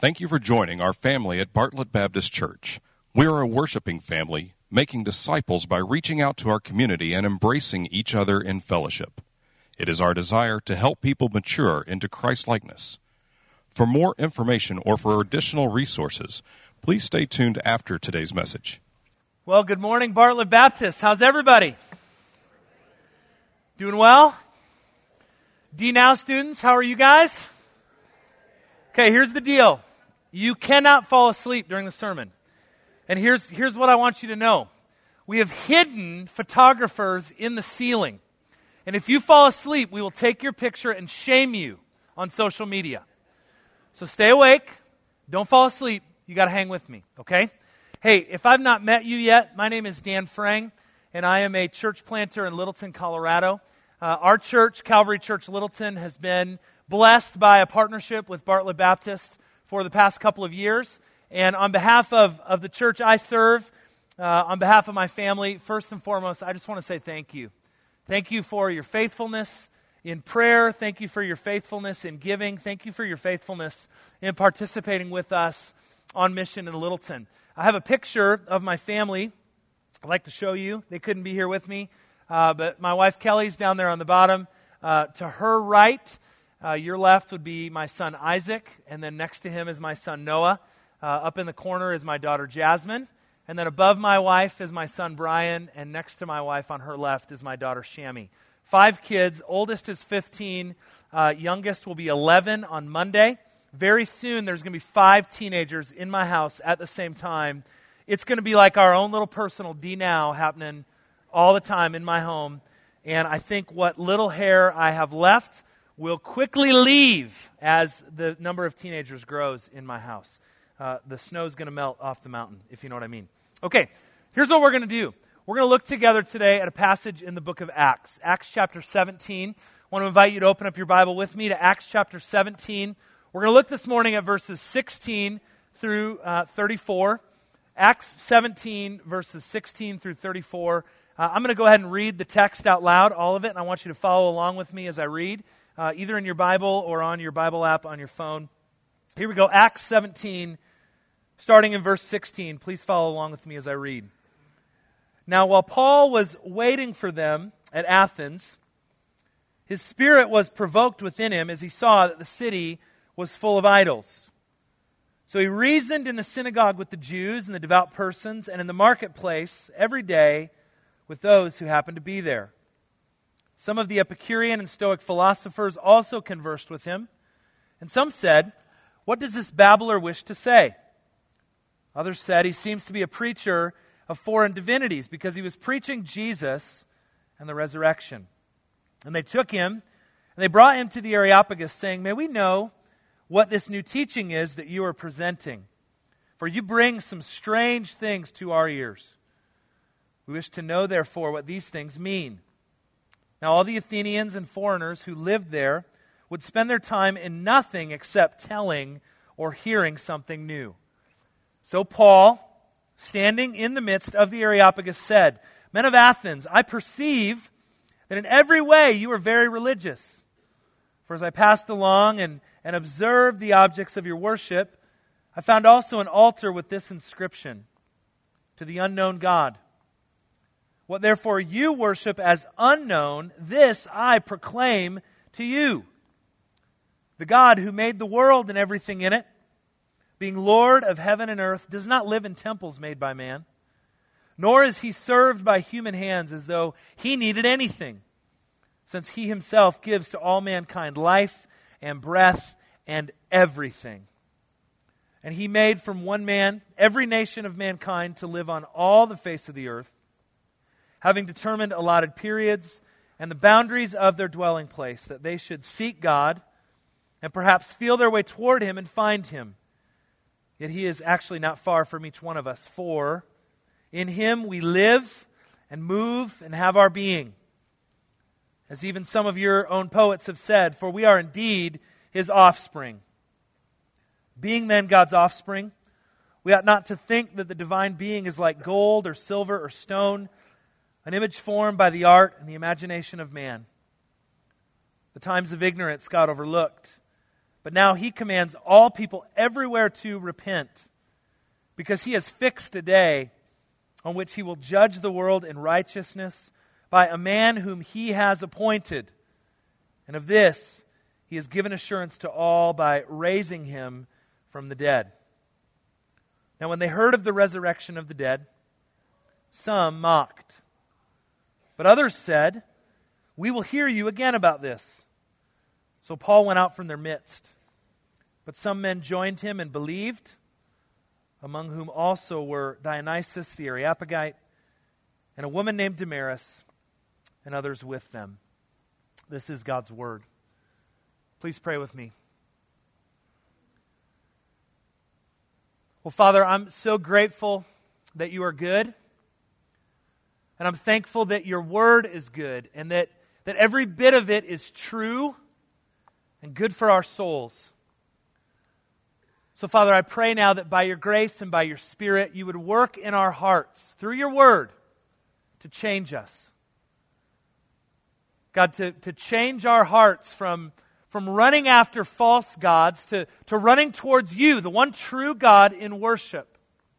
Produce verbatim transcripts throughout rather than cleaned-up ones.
Thank you for joining our family at Bartlett Baptist Church. We are a worshiping family, making disciples by reaching out to our community and embracing each other in fellowship. It is our desire to help people mature into Christ-likeness. For more information or for additional resources, please stay tuned after today's message. Well, good morning, Bartlett Baptist. How's everybody? Doing well? D Now students, how are you guys? Okay, here's the deal. You cannot fall asleep during the sermon. And here's, here's what I want you to know. We have hidden photographers in the ceiling. And if you fall asleep, we will take your picture and shame you on social media. So stay awake. Don't fall asleep. You got to hang with me, okay? Hey, if I've not met you yet, my name is Dan Frang, and I am a church planter in Littleton, Colorado. Uh, our church, Calvary Church Littleton, has been blessed by a partnership with Bartlett Baptist for the past couple of years. And on behalf of, of the church I serve, uh, on behalf of my family, first and foremost, I just want to say thank you. Thank you for your faithfulness in prayer. Thank you for your faithfulness in giving. Thank you for your faithfulness in participating with us on mission in Littleton. I have a picture of my family I'd like to show you. They couldn't be here with me, uh, but my wife Kelly's down there on the bottom. Uh, to her right, Uh, your left would be my son Isaac, and then next to him is my son Noah. Uh, up in the corner is my daughter Jasmine, and then above my wife is my son Brian, and next to my wife on her left is my daughter Shammy. Five kids, oldest is fifteen, uh, youngest will be eleven on Monday. Very soon there's going to be five teenagers in my house at the same time. It's going to be like our own little personal D Now happening all the time in my home, and I think what little hair I have left will quickly leave as the number of teenagers grows in my house. Uh, the snow's going to melt off the mountain, if you know what I mean. Okay, here's what we're going to do. We're going to look together today at a passage in the book of Acts, Acts chapter seventeen. I want to invite you to open up your Bible with me to Acts chapter seventeen. We're going to look this morning at verses sixteen through uh, thirty-four. Acts seventeen, verses sixteen through thirty-four. Uh, I'm going to go ahead and read the text out loud, all of it, and I want you to follow along with me as I read. Uh, either in your Bible or on your Bible app on your phone. Here we go, Acts seventeen, starting in verse sixteen. Please follow along with me as I read. Now, while Paul was waiting for them at Athens, his spirit was provoked within him as he saw that the city was full of idols. So he reasoned in the synagogue with the Jews and the devout persons, and in the marketplace every day with those who happened to be there. Some of the Epicurean and Stoic philosophers also conversed with him, and some said, "What does this babbler wish to say?" Others said, "He seems to be a preacher of foreign divinities, because he was preaching Jesus and the resurrection." And they took him, and they brought him to the Areopagus, saying, "May we know what this new teaching is that you are presenting? For you bring some strange things to our ears. We wish to know, therefore, what these things mean." Now all the Athenians and foreigners who lived there would spend their time in nothing except telling or hearing something new. So Paul, standing in the midst of the Areopagus, said, "Men of Athens, I perceive that in every way you are very religious. For as I passed along and, and observed the objects of your worship, I found also an altar with this inscription, 'To the unknown God.' What therefore you worship as unknown, this I proclaim to you. The God who made the world and everything in it, being Lord of heaven and earth, does not live in temples made by man, nor is he served by human hands as though he needed anything, since he himself gives to all mankind life and breath and everything. And he made from one man every nation of mankind to live on all the face of the earth, having determined allotted periods and the boundaries of their dwelling place, that they should seek God and perhaps feel their way toward him and find him. Yet he is actually not far from each one of us, for in him we live and move and have our being. As even some of your own poets have said, for we are indeed his offspring. Being then God's offspring, we ought not to think that the divine being is like gold or silver or stone, an image formed by the art and the imagination of man. The times of ignorance God overlooked, But now he commands all people everywhere to repent, because he has fixed a day on which he will judge the world in righteousness by a man whom he has appointed. And of this he has given assurance to all by raising him from the dead." Now when they heard of the resurrection of the dead, some mocked. But others said, "We will hear you again about this." So Paul went out from their midst. But some men joined him and believed, among whom also were Dionysius the Areopagite, and a woman named Damaris, and others with them. This is God's word. Please pray with me. Well, Father, I'm so grateful that you are good, and I'm thankful that your word is good, and that, that every bit of it is true and good for our souls. So, Father, I pray now that by your grace and by your Spirit, you would work in our hearts through your word to change us. God, to, to change our hearts from, from running after false gods to, to running towards you, the one true God, in worship.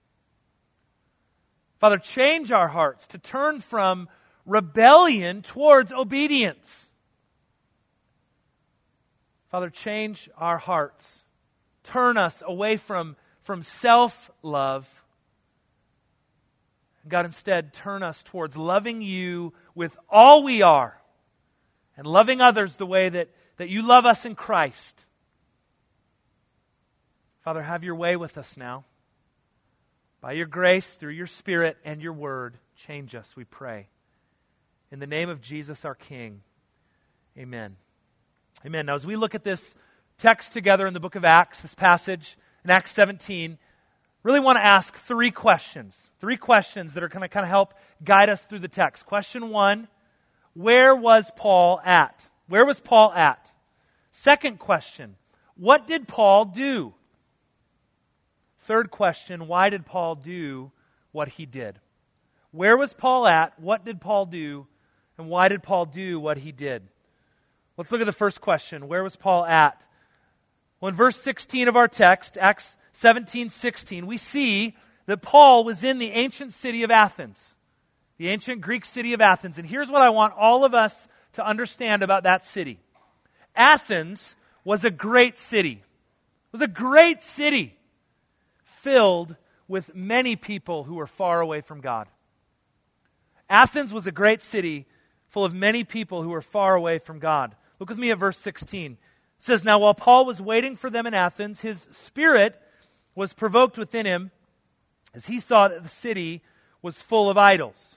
Father, change our hearts to turn from rebellion towards obedience. Father, change our hearts. Turn us away from, from self-love. God, instead, turn us towards loving you with all we are and loving others the way that, that you love us in Christ. Father, have your way with us now. By your grace, through your Spirit and your word, change us, we pray. In the name of Jesus, our King, amen. Amen. Now, as we look at this text together in the book of Acts, this passage in Acts seventeen, really want to ask three questions. Three questions that are going to kind of help guide us through the text. Question one, where was Paul at? Where was Paul at? Second question, what did Paul do? Third question, why did Paul do what he did? Where was Paul at? What did Paul do? And why did Paul do what he did? Let's look at the first question. Where was Paul at? Well, in verse sixteen of our text, Acts seventeen sixteen, we see that Paul was in the ancient city of Athens, the ancient Greek city of Athens. And here's what I want all of us to understand about that city. Athens was a great city. It was a great city filled with many people who were far away from God. Athens was a great city full of many people who were far away from God. Look with me at verse sixteen. It says, "Now while Paul was waiting for them in Athens, his spirit was provoked within him as he saw that the city was full of idols."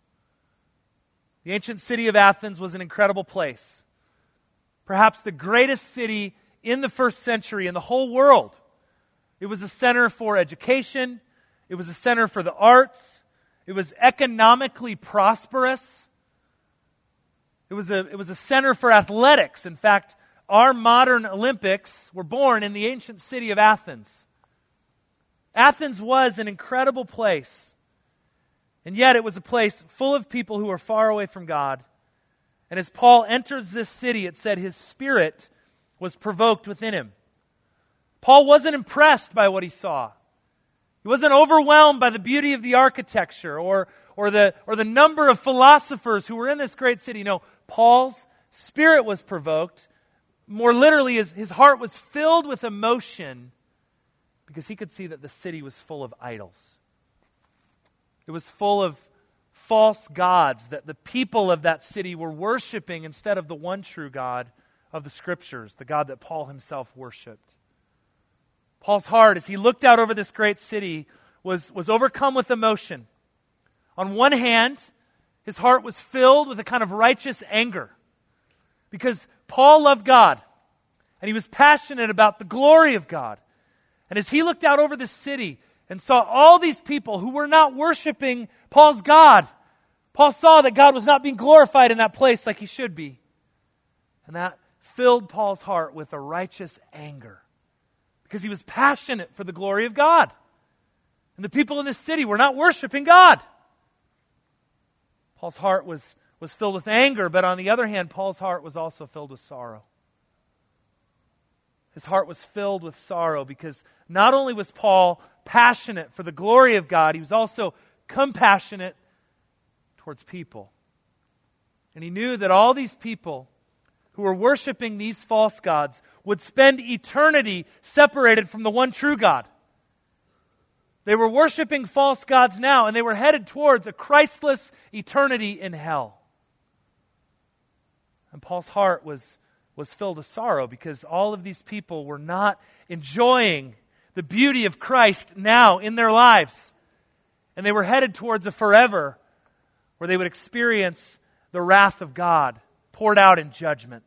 The ancient city of Athens was an incredible place. Perhaps the greatest city in the first century in the whole world. It was a center for education. It was a center for the arts. It was economically prosperous. It was a, it was a center for athletics. In fact, our modern Olympics were born in the ancient city of Athens. Athens was an incredible place. And yet it was a place full of people who were far away from God. And as Paul enters this city, it said his spirit was provoked within him. Paul wasn't impressed by what he saw. He wasn't overwhelmed by the beauty of the architecture or, or, the, or the number of philosophers who were in this great city. No, Paul's spirit was provoked. More literally, his, his heart was filled with emotion because he could see that the city was full of idols. It was full of false gods that the people of that city were worshiping instead of the one true God of the Scriptures, the God that Paul himself worshipped. Paul's heart, as he looked out over this great city, was, was overcome with emotion. On one hand, his heart was filled with a kind of righteous anger because Paul loved God and he was passionate about the glory of God. And as he looked out over this city and saw all these people who were not worshiping Paul's God, Paul saw that God was not being glorified in that place like he should be. And that filled Paul's heart with a righteous anger because he was passionate for the glory of God. And the people in this city were not worshiping God. Paul's heart was, was filled with anger, but on the other hand, Paul's heart was also filled with sorrow. His heart was filled with sorrow because not only was Paul passionate for the glory of God, he was also compassionate towards people. And he knew that all these people who were worshiping these false gods would spend eternity separated from the one true God. They were worshiping false gods now, and they were headed towards a Christless eternity in hell. And Paul's heart was, was filled with sorrow because all of these people were not enjoying the beauty of Christ now in their lives. And they were headed towards a forever where they would experience the wrath of God poured out in judgment.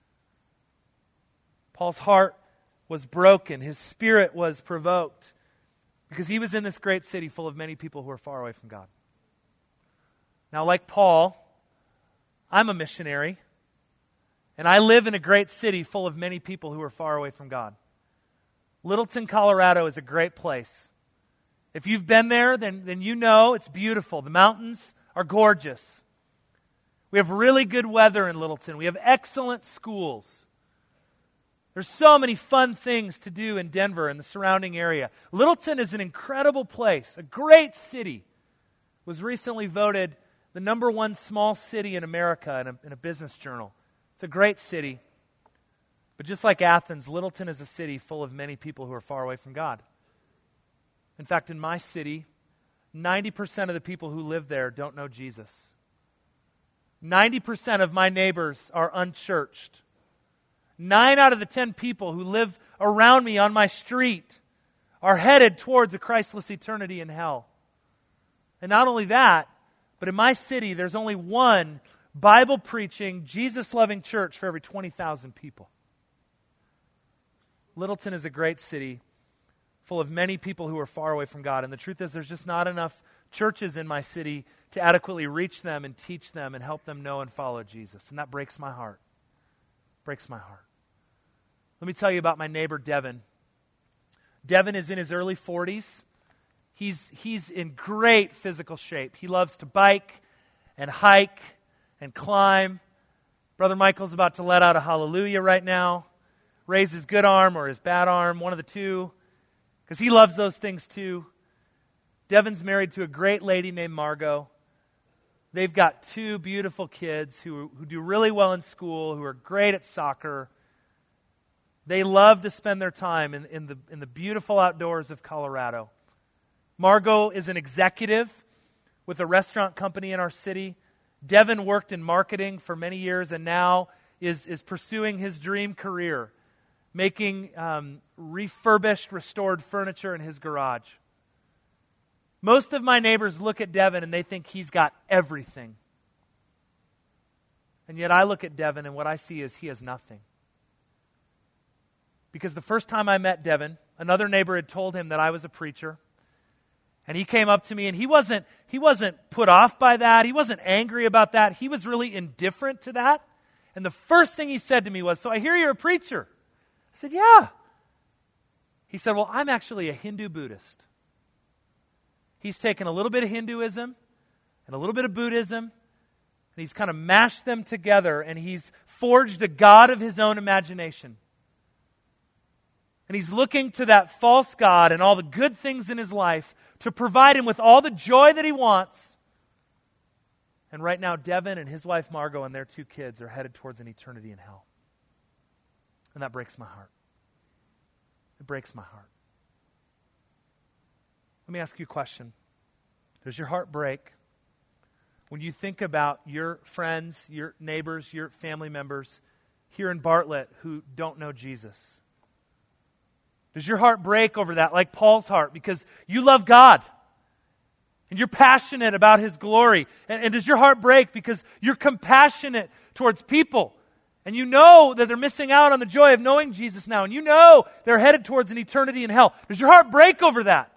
Paul's heart was broken. His spirit was provoked because he was in this great city full of many people who are far away from God. Now, like Paul, I'm a missionary, and I live in a great city full of many people who are far away from God. Littleton, Colorado is a great place. If you've been there, then, then you know it's beautiful. The mountains are gorgeous. We have really good weather in Littleton. We have excellent schools. There's so many fun things to do in Denver and the surrounding area. Littleton is an incredible place, a great city. It was recently voted the number one small city in America in a, in a business journal. It's a great city. But just like Athens, Littleton is a city full of many people who are far away from God. In fact, in my city, ninety percent of the people who live there don't know Jesus. ninety percent of my neighbors are unchurched. Nine out of the ten people who live around me on my street are headed towards a Christless eternity in hell. And not only that, but in my city, there's only one Bible-preaching, Jesus-loving church for every twenty thousand people. Littleton is a great city full of many people who are far away from God. And the truth is, there's just not enough churches in my city to adequately reach them and teach them and help them know and follow Jesus. And that breaks my heart. Breaks my heart. Let me tell you about my neighbor, Devin. Devin is in his early forties. He's, he's in great physical shape. He loves to bike and hike and climb. Brother Michael's about to let out a hallelujah right now. Raise his good arm or his bad arm, one of the two, because he loves those things too. Devin's married to a great lady named Margot. They've got two beautiful kids who, who do really well in school, who are great at soccer. They love to spend their time in, in, the, in the beautiful outdoors of Colorado. Margot is an executive with a restaurant company in our city. Devin worked in marketing for many years and now is, is pursuing his dream career, making um, refurbished, restored furniture in his garage. Most of my neighbors look at Devin and they think he's got everything. And yet I look at Devin and what I see is he has nothing. Because the first time I met Devin, another neighbor had told him that I was a preacher. And he came up to me and he wasn't, he wasn't put off by that. He wasn't angry about that. He was really indifferent to that. And the first thing he said to me was, "So I hear you're a preacher." I said, "Yeah." He said, "Well, I'm actually a Hindu Buddhist." He's taken a little bit of Hinduism and a little bit of Buddhism, and he's kind of mashed them together, and he's forged a god of his own imagination. And he's looking to that false god and all the good things in his life to provide him with all the joy that he wants. And right now, Devin and his wife Margot and their two kids are headed towards an eternity in hell. And that breaks my heart. It breaks my heart. Let me ask you a question. Does your heart break when you think about your friends, your neighbors, your family members here in Bartlett who don't know Jesus? Does your heart break over that like Paul's heart because you love God and you're passionate about His glory? And, and does your heart break because you're compassionate towards people and you know that they're missing out on the joy of knowing Jesus now and you know they're headed towards an eternity in hell? Does your heart break over that?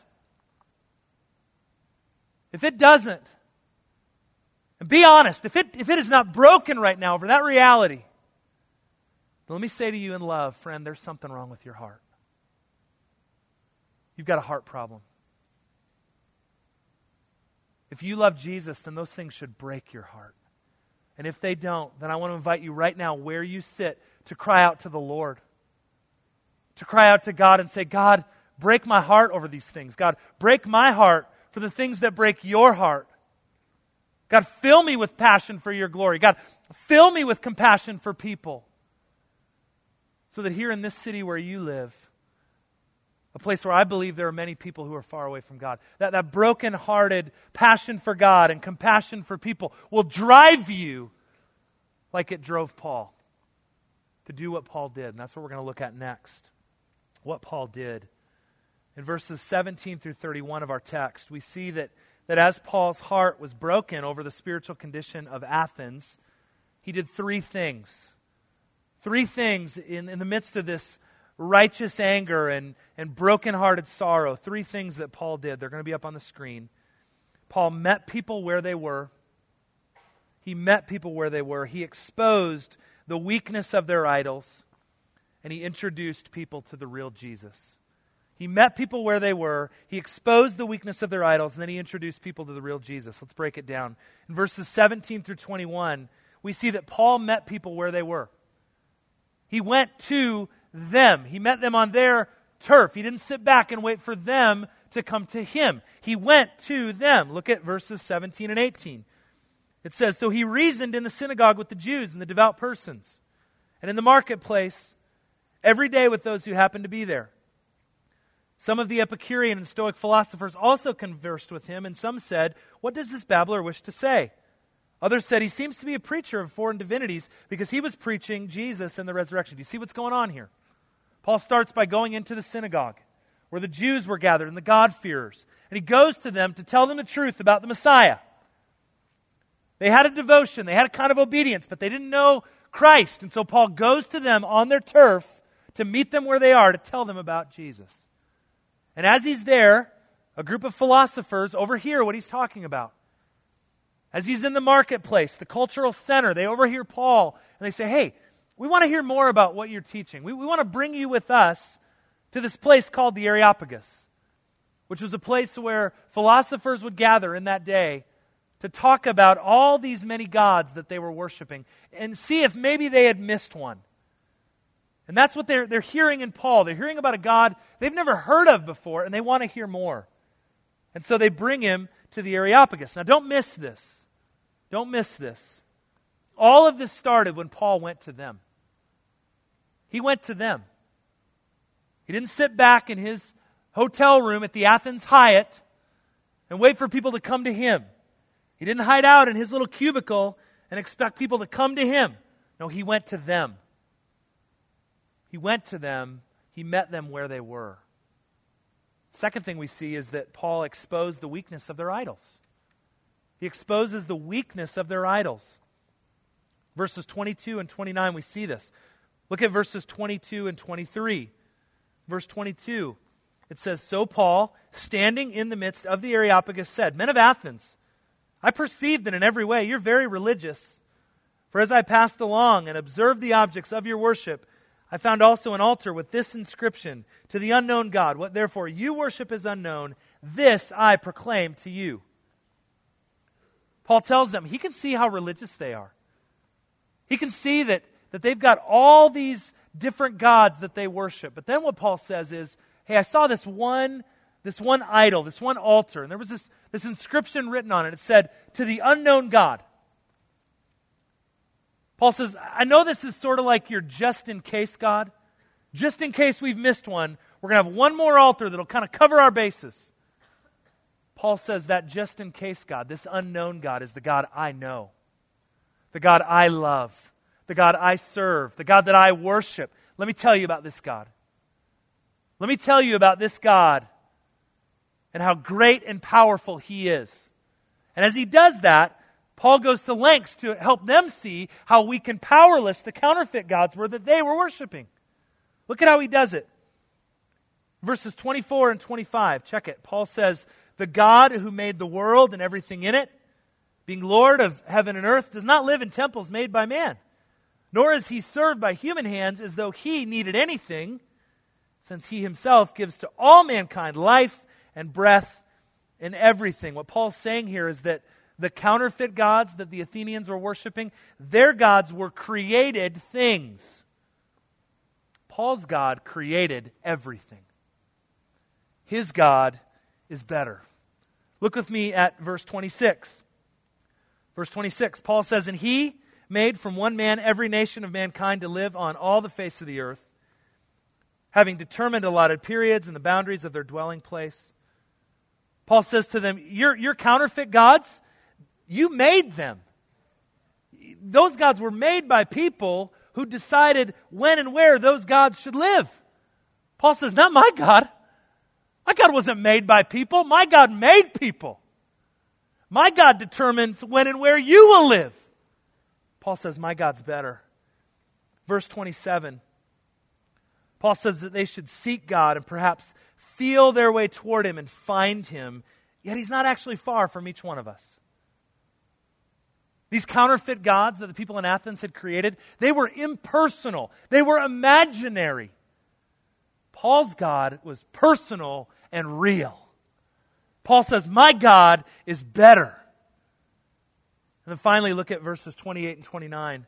If it doesn't, and be honest, if it, if it is not broken right now over that reality, then let me say to you in love, friend, there's something wrong with your heart. You've got a heart problem. If you love Jesus, then those things should break your heart. And if they don't, then I want to invite you right now where you sit to cry out to the Lord. to cry out to God and say, God, break my heart over these things. God, break my heart for the things that break your heart. God, fill me with passion for your glory. God, fill me with compassion for people. So that here in this city where you live, a place where I believe there are many people who are far away from God, that, that broken-hearted passion for God and compassion for people will drive you like it drove Paul to do what Paul did. And that's what we're going to look at next. What Paul did. In verses seventeen through thirty-one of our text, we see that, that as Paul's heart was broken over the spiritual condition of Athens, he did three things. Three things in, in the midst of this righteous anger and, and broken-hearted sorrow. Three things that Paul did. They're going to be up on the screen. Paul met people where they were. He met people where they were. He exposed the weakness of their idols. And he introduced people to the real Jesus. He met people where they were. He exposed the weakness of their idols. And then he introduced people to the real Jesus. Let's break it down. In verses seventeen through twenty-one, we see that Paul met people where they were. He went to them. He met them on their turf. He didn't sit back and wait for them to come to him. He went to them. Look at verses seventeen and eighteen. It says, so he reasoned in the synagogue with the Jews and the devout persons, and in the marketplace every day with those who happened to be there. Some of the Epicurean and Stoic philosophers also conversed with him, and some said, what does this babbler wish to say? Others said, he seems to be a preacher of foreign divinities because he was preaching Jesus and the resurrection. Do you see what's going on here? Paul starts by going into the synagogue where the Jews were gathered and the God-fearers. And he goes to them to tell them the truth about the Messiah. They had a devotion, they had a kind of obedience, but they didn't know Christ. And so Paul goes to them on their turf to meet them where they are, to tell them about Jesus. And as he's there, a group of philosophers overhear what he's talking about. As he's in the marketplace, the cultural center, they overhear Paul and they say, hey, we want to hear more about what you're teaching. We, we want to bring you with us to this place called the Areopagus, which was a place where philosophers would gather in that day to talk about all these many gods that they were worshiping and see if maybe they had missed one. And that's what they're, they're hearing in Paul. They're hearing about a God they've never heard of before, and they want to hear more. And so they bring him to the Areopagus. Now don't miss this. Don't miss this. All of this started when Paul went to them. He went to them. He didn't sit back in his hotel room at the Athens Hyatt and wait for people to come to him. He didn't hide out in his little cubicle and expect people to come to him. No, he went to them. He went to them. He met them where they were. Second thing we see is that Paul exposed the weakness of their idols. He exposes the weakness of their idols. Verses twenty-two and twenty-nine, we see this. Look at verses twenty-two and twenty-three. Verse twenty-two, it says, so Paul, standing in the midst of the Areopagus, said, men of Athens, I perceive that in every way you're very religious. For as I passed along and observed the objects of your worship, I found also an altar with this inscription, to the unknown God. What therefore you worship is unknown, this I proclaim to you. Paul tells them he can see how religious they are. He can see that, that they've got all these different gods that they worship. But then what Paul says is, hey, I saw this one, this one idol, this one altar, and there was this, this inscription written on it. It said, to the unknown God. Paul says, I know this is sort of like your just-in-case God. Just in case we've missed one, we're going to have one more altar that'll kind of cover our bases. Paul says that just-in-case God, this unknown God, is the God I know, the God I love, the God I serve, the God that I worship. Let me tell you about this God. Let me tell you about this God and how great and powerful He is. And as he does that, Paul goes to lengths to help them see how weak and powerless the counterfeit gods were that they were worshiping. Look at how he does it. Verses twenty-four and twenty-five, check it. Paul says, the God who made the world and everything in it, being Lord of heaven and earth, does not live in temples made by man, nor is he served by human hands as though he needed anything, since he himself gives to all mankind life and breath and everything. What Paul's saying here is that the counterfeit gods that the Athenians were worshiping, their gods were created things. Paul's God created everything. His God is better. Look with me at verse twenty-six. Verse twenty-six, Paul says, "And he made from one man every nation of mankind to live on all the face of the earth, having determined allotted periods and the boundaries of their dwelling place." Paul says to them, "Your your counterfeit gods, you made them. Those gods were made by people who decided when and where those gods should live." Paul says, "Not my God. My God wasn't made by people. My God made people. My God determines when and where you will live." Paul says, "My God's better." Verse twenty-seven, Paul says that they should seek God and perhaps feel their way toward Him and find Him, yet He's not actually far from each one of us. These counterfeit gods that the people in Athens had created, they were impersonal. They were imaginary. Paul's God was personal and real. Paul says, "My God is better." And then finally, look at verses twenty-eight and twenty-nine.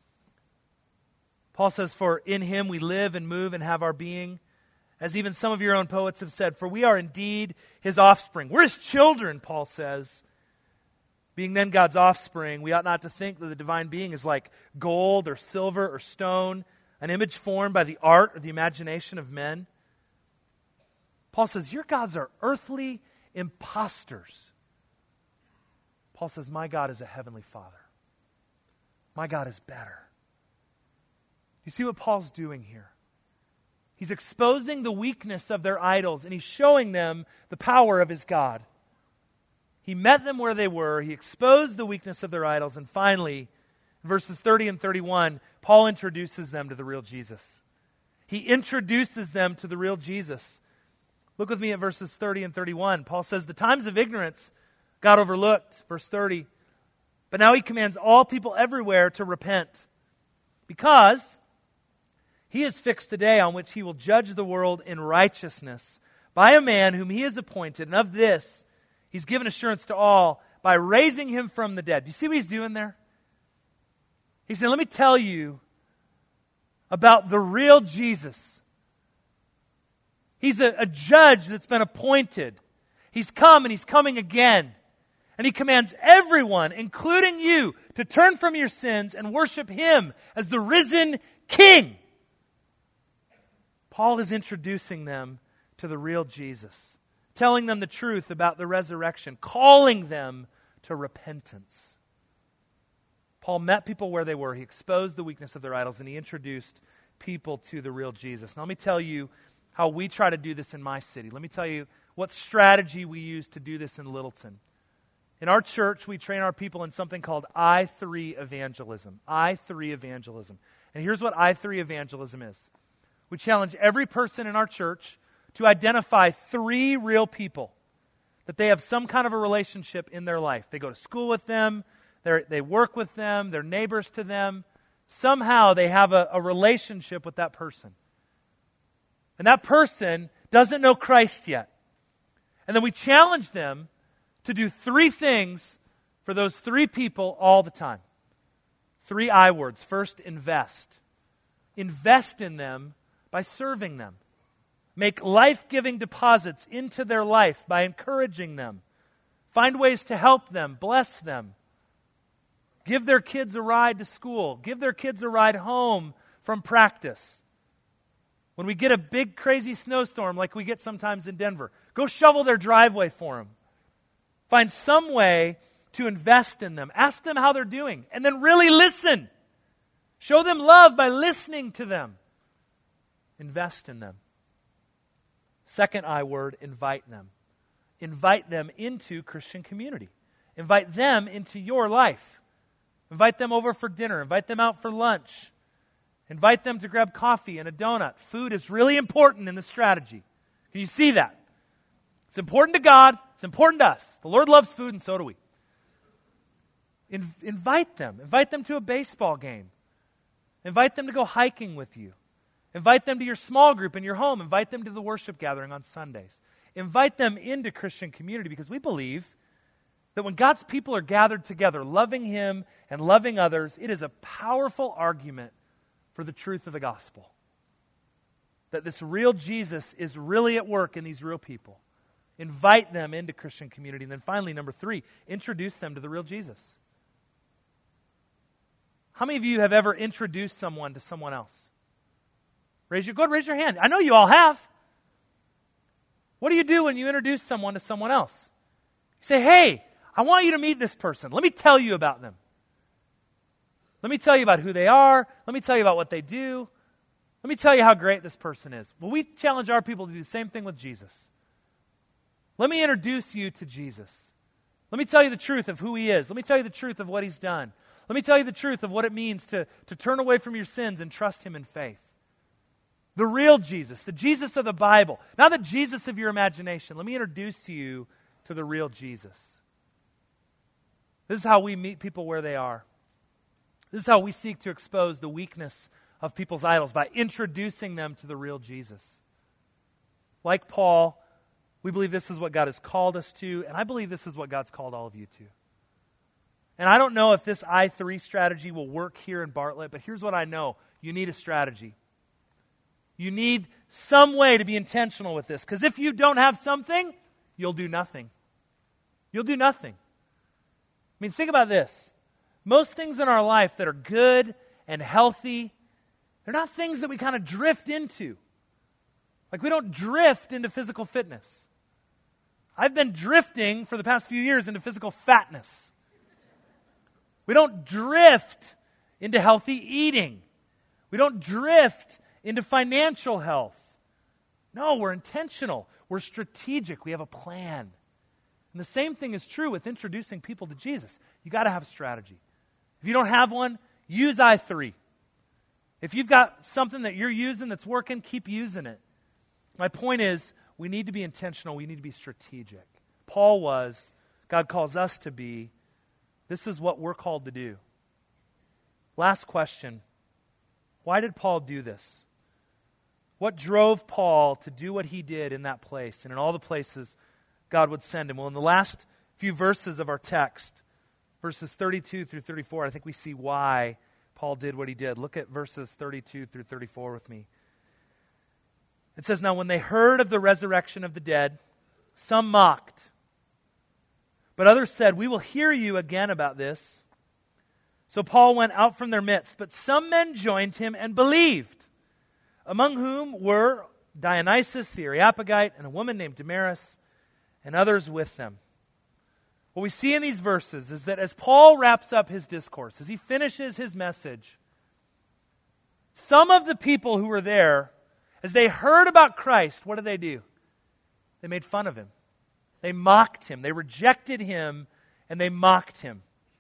Paul says, "For in Him we live and move and have our being, as even some of your own poets have said, for we are indeed His offspring." We're His children, Paul says. Being then God's offspring, we ought not to think that the divine being is like gold or silver or stone, an image formed by the art or the imagination of men. Paul says, your gods are earthly impostors. Paul says, my God is a heavenly Father. My God is better. You see what Paul's doing here? He's exposing the weakness of their idols, and he's showing them the power of his God. He met them where they were. He exposed the weakness of their idols. And finally, in verses thirty and thirty-one, Paul introduces them to the real Jesus. He introduces them to the real Jesus. Look with me at verses thirty and thirty-one. Paul says, the times of ignorance got overlooked. Verse thirty. But now he commands all people everywhere to repent, because he has fixed the day on which he will judge the world in righteousness by a man whom he has appointed. And of this, he's given assurance to all by raising him from the dead. Do you see what he's doing there? He said, let me tell you about the real Jesus. He's a, a judge that's been appointed. He's come and he's coming again. And he commands everyone, including you, to turn from your sins and worship him as the risen King. Paul is introducing them to the real Jesus, telling them the truth about the resurrection, calling them to repentance. Paul met people where they were. He exposed the weakness of their idols, and he introduced people to the real Jesus. Now let me tell you how we try to do this in my city. Let me tell you what strategy we use to do this in Littleton. In our church, we train our people in something called I three evangelism. I three evangelism. And here's what I three evangelism is. We challenge every person in our church to identify three real people that they have some kind of a relationship in their life. They go to school with them, they work with them, they're neighbors to them. Somehow they have a, a relationship with that person. And that person doesn't know Christ yet. And then we challenge them to do three things for those three people all the time. Three I words. First, invest. Invest in them by serving them. Make life-giving deposits into their life by encouraging them. Find ways to help them, bless them. Give their kids a ride to school. Give their kids a ride home from practice. When we get a big, crazy snowstorm like we get sometimes in Denver, go shovel their driveway for them. Find some way to invest in them. Ask them how they're doing. And then really listen. Show them love by listening to them. Invest in them. Second I word, invite them. Invite them into Christian community. Invite them into your life. Invite them over for dinner. Invite them out for lunch. Invite them to grab coffee and a donut. Food is really important in the strategy. Can you see that? It's important to God. It's important to us. The Lord loves food, and so do we. In- invite them. Invite them to a baseball game. Invite them to go hiking with you. Invite them to your small group in your home. Invite them to the worship gathering on Sundays. Invite them into Christian community, because we believe that when God's people are gathered together, loving Him and loving others, it is a powerful argument for the truth of the gospel. that this real Jesus is really at work in these real people. Invite them into Christian community. And then finally, number three, introduce them to the real Jesus. How many of you have ever introduced someone to someone else? Raise your, go ahead, raise your hand. I know you all have. What do you do when you introduce someone to someone else? You say, hey, I want you to meet this person. Let me tell you about them. Let me tell you about who they are. Let me tell you about what they do. Let me tell you how great this person is. Well, we challenge our people to do the same thing with Jesus. Let me introduce you to Jesus. Let me tell you the truth of who he is. Let me tell you the truth of what he's done. Let me tell you the truth of what it means to, to turn away from your sins and trust him in faith. The real Jesus, the Jesus of the Bible, not the Jesus of your imagination. Let me introduce you to the real Jesus. This is how we meet people where they are. This is how we seek to expose the weakness of people's idols, by introducing them to the real Jesus. Like Paul, we believe this is what God has called us to, and I believe this is what God's called all of you to. And I don't know if this I three strategy will work here in Bartlett, but here's what I know. You need a strategy. You need some way to be intentional with this, because if you don't have something, you'll do nothing. You'll do nothing. I mean, think about this. Most things in our life that are good and healthy, they're not things that we kind of drift into. Like, we don't drift into physical fitness. I've been drifting for the past few years into physical fatness. We don't drift into healthy eating. We don't drift into financial health. No, we're intentional. We're strategic. We have a plan. And the same thing is true with introducing people to Jesus. You got to have a strategy. If you don't have one, use I three. If you've got something that you're using that's working, keep using it. My point is, we need to be intentional. We need to be strategic. Paul was. God calls us to be. This is what we're called to do. Last question. Why did Paul do this? What drove Paul to do what he did in that place and in all the places God would send him? Well, in the last few verses of our text, verses thirty-two through thirty-four, I think we see why Paul did what he did. Look at verses thirty-two through thirty-four with me. It says, now when they heard of the resurrection of the dead, some mocked. But others said, we will hear you again about this. So Paul went out from their midst, but some men joined him and believed, among whom were Dionysius the Areopagite and a woman named Damaris, and others with them. What we see in these verses is that as Paul wraps up his discourse, as he finishes his message, some of the people who were there, as they heard about Christ, what did they do? They made fun of him. They mocked him. They rejected him, and they mocked him.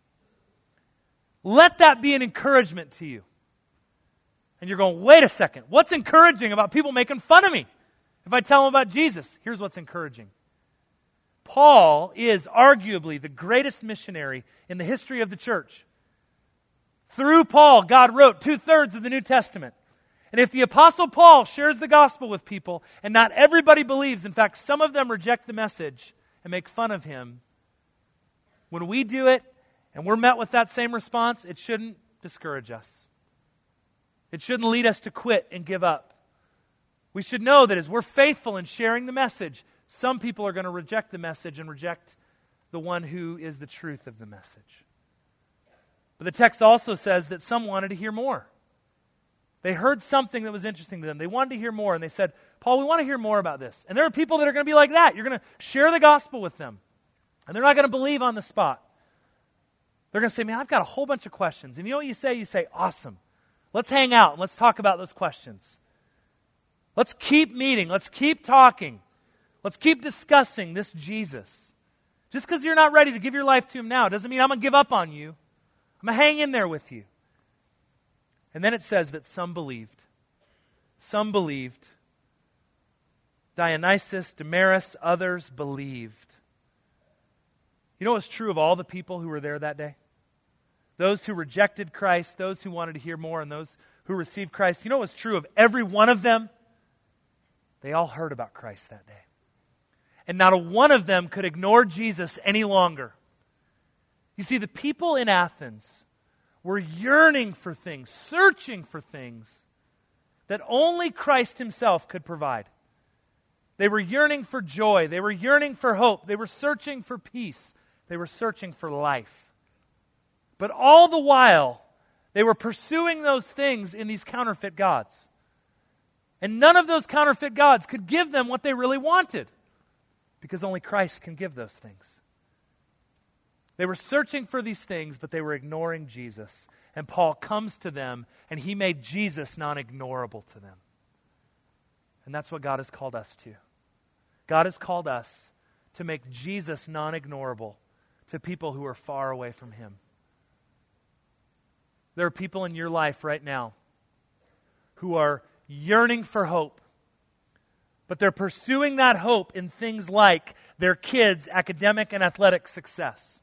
Let that be an encouragement to you. And you're going, wait a second. What's encouraging about people making fun of me? If I tell them about Jesus, here's what's encouraging. Paul is arguably the greatest missionary in the history of the church. Through Paul, God wrote two-thirds of the New Testament. And if the Apostle Paul shares the gospel with people, and not everybody believes, in fact, some of them reject the message and make fun of him, when we do it, and we're met with that same response, it shouldn't discourage us. It shouldn't lead us to quit and give up. We should know that as we're faithful in sharing the message, some people are going to reject the message and reject the one who is the truth of the message. But the text also says that some wanted to hear more. They heard something that was interesting to them. They wanted to hear more, and they said, Paul, we want to hear more about this. And there are people that are going to be like that. You're going to share the gospel with them, and they're not going to believe on the spot. They're going to say, man, I've got a whole bunch of questions. And you know what you say? You say, awesome. Let's hang out and let's talk about those questions. Let's keep meeting. Let's keep talking. Let's keep discussing this Jesus. Just because you're not ready to give your life to him now doesn't mean I'm going to give up on you. I'm going to hang in there with you. And then it says that some believed. Some believed. Dionysius, Damaris, others believed. You know what's true of all the people who were there that day? Those who rejected Christ, those who wanted to hear more, and those who received Christ. You know what's true of every one of them? They all heard about Christ that day. And not a one of them could ignore Jesus any longer. You see, the people in Athens were yearning for things, searching for things that only Christ himself could provide. They were yearning for joy. They were yearning for hope. They were searching for peace. They were searching for life. But all the while, they were pursuing those things in these counterfeit gods. And none of those counterfeit gods could give them what they really wanted, because only Christ can give those things. They were searching for these things, but they were ignoring Jesus. And Paul comes to them, and he made Jesus non-ignorable to them. And that's what God has called us to. God has called us to make Jesus non-ignorable to people who are far away from him. There are people in your life right now who are yearning for hope, but they're pursuing that hope in things like their kids' academic and athletic success.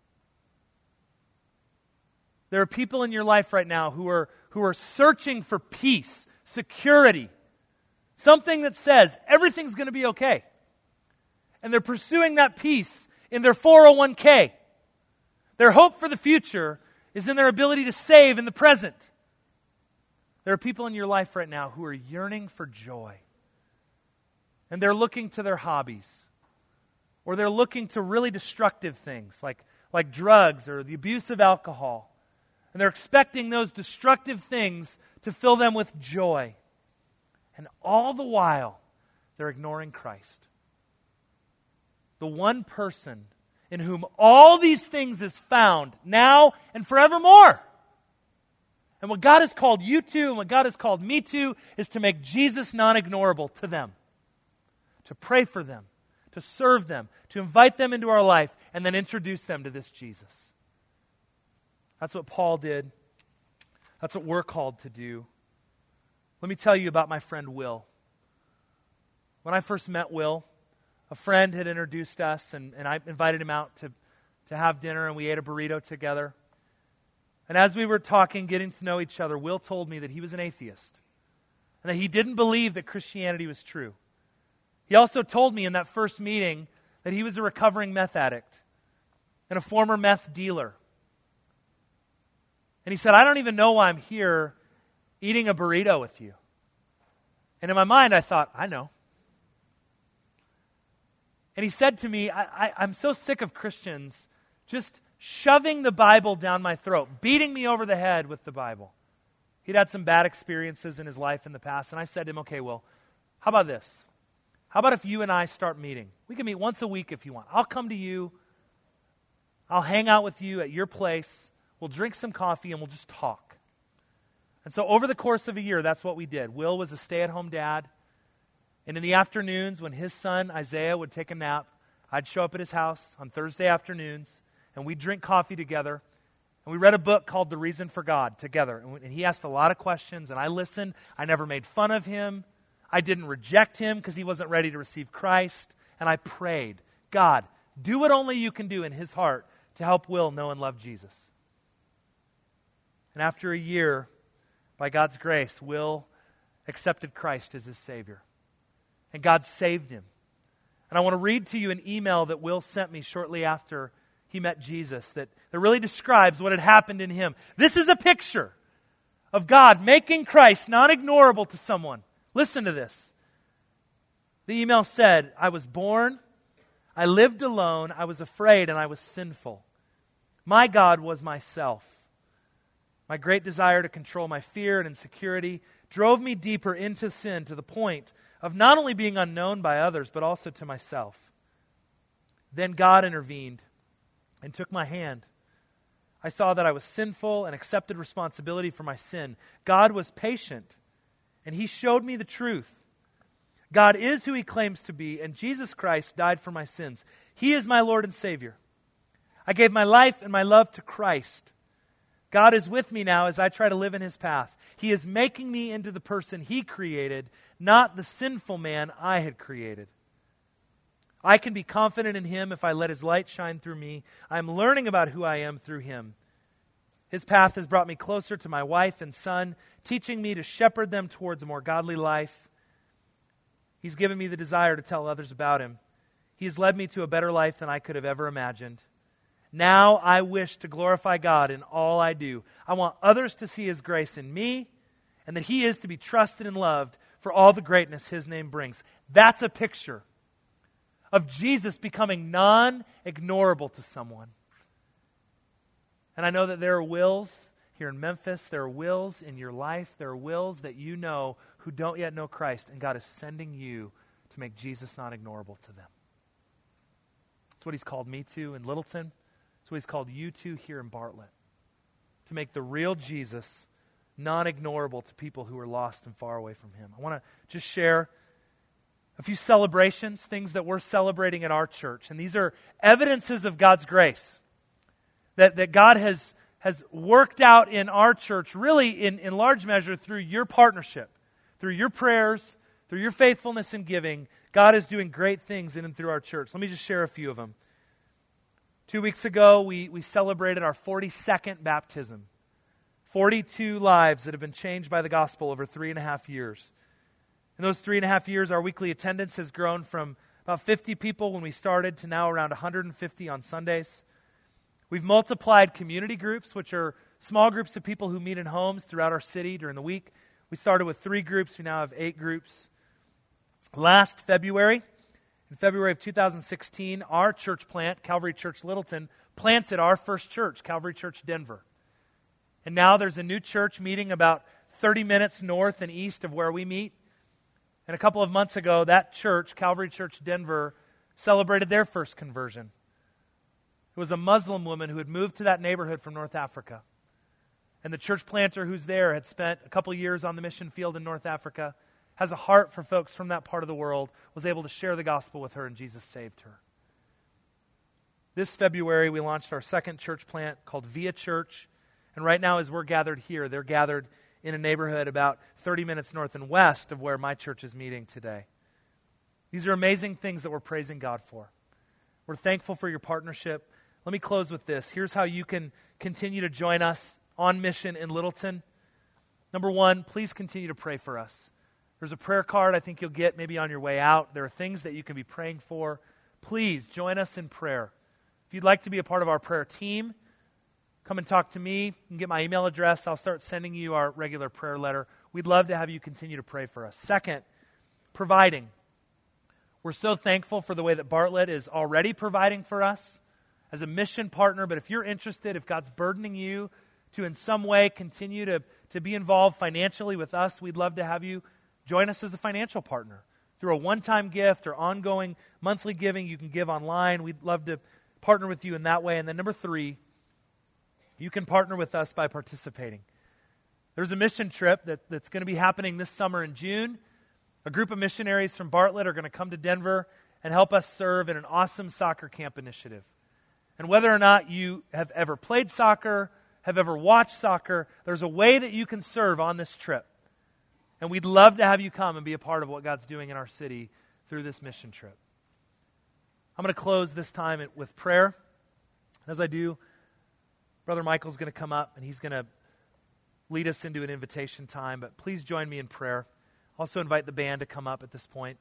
There are people in your life right now who are, who are searching for peace, security, something that says everything's going to be okay. And they're pursuing that peace in their four oh one k. Their hope for the future is in their ability to save in the present. There are people in your life right now who are yearning for joy. And they're looking to their hobbies. Or they're looking to really destructive things like, like drugs or the abuse of alcohol. And they're expecting those destructive things to fill them with joy. And all the while, they're ignoring Christ. The one person in whom all these things is found now and forevermore. And what God has called you to and what God has called me to is to make Jesus non-ignorable to them. To pray for them, to serve them, to invite them into our life, and then introduce them to this Jesus. That's what Paul did. That's what we're called to do. Let me tell you about my friend Will. When I first met Will, a friend had introduced us, and, and I invited him out to, to have dinner, and we ate a burrito together. And as we were talking, getting to know each other, Will told me that he was an atheist, and that he didn't believe that Christianity was true. He also told me in that first meeting that he was a recovering meth addict and a former meth dealer. And he said, I don't even know why I'm here eating a burrito with you. And in my mind, I thought, I know. And he said to me, I, I, I'm so sick of Christians just shoving the Bible down my throat, beating me over the head with the Bible. He'd had some bad experiences in his life in the past, and I said to him, okay, well, how about this? How about if you and I start meeting? We can meet once a week if you want. I'll come to you. I'll hang out with you at your place. We'll drink some coffee and we'll just talk. And so over the course of a year, that's what we did. Will was a stay-at-home dad. And in the afternoons, when his son, Isaiah, would take a nap, I'd show up at his house on Thursday afternoons, and we'd drink coffee together. And we read a book called The Reason for God together. And he asked a lot of questions, and I listened. I never made fun of him. I didn't reject him because he wasn't ready to receive Christ. And I prayed, God, do what only you can do in his heart to help Will know and love Jesus. And after a year, by God's grace, Will accepted Christ as his Savior. And God saved him. And I want to read to you an email that Will sent me shortly after he met Jesus that, that really describes what had happened in him. This is a picture of God making Christ non-ignorable to someone. Listen to this. The email said, I was born, I lived alone, I was afraid, and I was sinful. My God was myself. My great desire to control my fear and insecurity drove me deeper into sin to the point of not only being unknown by others, but also to myself. Then God intervened and took my hand. I saw that I was sinful and accepted responsibility for my sin. God was patient, and he showed me the truth. God is who he claims to be, and Jesus Christ died for my sins. He is my Lord and Savior. I gave my life and my love to Christ. God is with me now as I try to live in his path. He is making me into the person he created, not the sinful man I had created. I can be confident in him if I let his light shine through me. I am learning about who I am through him. His path has brought me closer to my wife and son, teaching me to shepherd them towards a more godly life. He's given me the desire to tell others about him. He has led me to a better life than I could have ever imagined. Now I wish to glorify God in all I do. I want others to see his grace in me and that he is to be trusted and loved for all the greatness his name brings. That's a picture of Jesus becoming non-ignorable to someone. And I know that there are wills here in Memphis, there are wills in your life, there are wills that you know who don't yet know Christ, and God is sending you to make Jesus non-ignorable to them. That's what he's called me to in Littleton. That's what he's called you to here in Bartlett. To make the real Jesus non-ignorable to people who are lost and far away from him. I want to just share a few celebrations, things that we're celebrating at our church. And these are evidences of God's grace that, that God has, has worked out in our church, really in, in large measure through your partnership, through your prayers, through your faithfulness in giving. God is doing great things in and through our church. Let me just share a few of them. Two weeks ago, we, we celebrated our forty-second baptism. forty-two lives that have been changed by the gospel over three and a half years. In those three and a half years, our weekly attendance has grown from about fifty people when we started to now around one hundred fifty on Sundays. We've multiplied community groups, which are small groups of people who meet in homes throughout our city during the week. We started with three groups. We now have eight groups. Last February, in February of two thousand sixteen, our church plant, Calvary Church Littleton, planted our first church, Calvary Church Denver. And now there's a new church meeting about thirty minutes north and east of where we meet. And a couple of months ago, that church, Calvary Church Denver, celebrated their first conversion. It was a Muslim woman who had moved to that neighborhood from North Africa. And the church planter who's there had spent a couple years on the mission field in North Africa, has a heart for folks from that part of the world, was able to share the gospel with her, and Jesus saved her. This February, we launched our second church plant called Via Church. And right now, as we're gathered here, they're gathered in a neighborhood about thirty minutes north and west of where my church is meeting today. These are amazing things that we're praising God for. We're thankful for your partnership. Let me close with this. Here's how you can continue to join us on mission in Littleton. Number one, please continue to pray for us. There's a prayer card I think you'll get maybe on your way out. There are things that you can be praying for. Please join us in prayer. If you'd like to be a part of our prayer team, come and talk to me. You can get my email address. I'll start sending you our regular prayer letter. We'd love to have you continue to pray for us. Second, providing. We're so thankful for the way that Bartlett is already providing for us as a mission partner. But if you're interested, if God's burdening you to in some way continue to, to be involved financially with us, we'd love to have you join us as a financial partner. Through a one-time gift or ongoing monthly giving, you can give online. We'd love to partner with you in that way. And then number three, you can partner with us by participating. There's a mission trip that, that's going to be happening this summer in June. A group of missionaries from Bartlett are going to come to Denver and help us serve in an awesome soccer camp initiative. And whether or not you have ever played soccer, have ever watched soccer, there's a way that you can serve on this trip. And we'd love to have you come and be a part of what God's doing in our city through this mission trip. I'm going to close this time with prayer. As I do, Brother Michael's going to come up and he's going to lead us into an invitation time. But please join me in prayer. Also invite the band to come up at this point.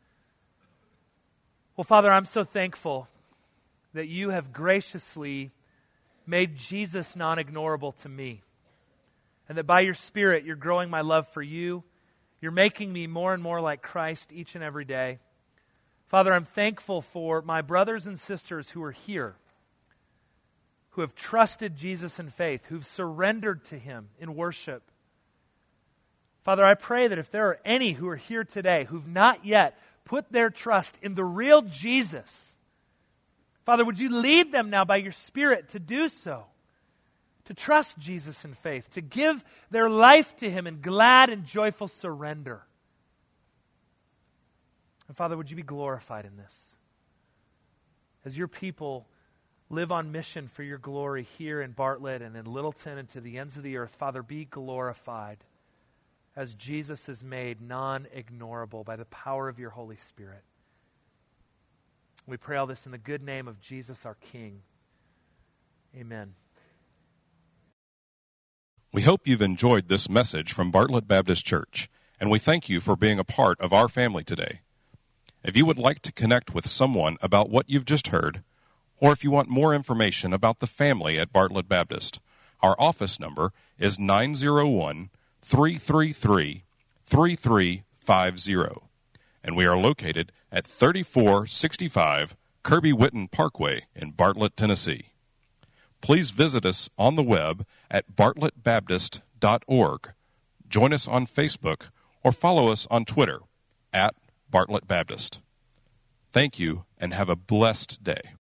Well, Father, I'm so thankful that you have graciously made Jesus non-ignorable to me. And that by your Spirit, you're growing my love for you. You're making me more and more like Christ each and every day. Father, I'm thankful for my brothers and sisters who are here, who have trusted Jesus in faith, who've surrendered to him in worship. Father, I pray that if there are any who are here today who've not yet put their trust in the real Jesus, Father, would you lead them now by your Spirit to do so? To trust Jesus in faith, to give their life to him in glad and joyful surrender. And Father, would you be glorified in this? As your people live on mission for your glory here in Bartlett and in Littleton and to the ends of the earth, Father, be glorified as Jesus is made non-ignorable by the power of your Holy Spirit. We pray all this in the good name of Jesus our King. Amen. We hope you've enjoyed this message from Bartlett Baptist Church, and we thank you for being a part of our family today. If you would like to connect with someone about what you've just heard, or if you want more information about the family at Bartlett Baptist, our office number is nine zero one, three three three, three three five zero. And we are located at thirty-four sixty-five Kirby Whitten Parkway in Bartlett, Tennessee. Please visit us on the web at bartlett baptist dot org. Join us on Facebook or follow us on Twitter at Bartlett Baptist. Thank you and have a blessed day.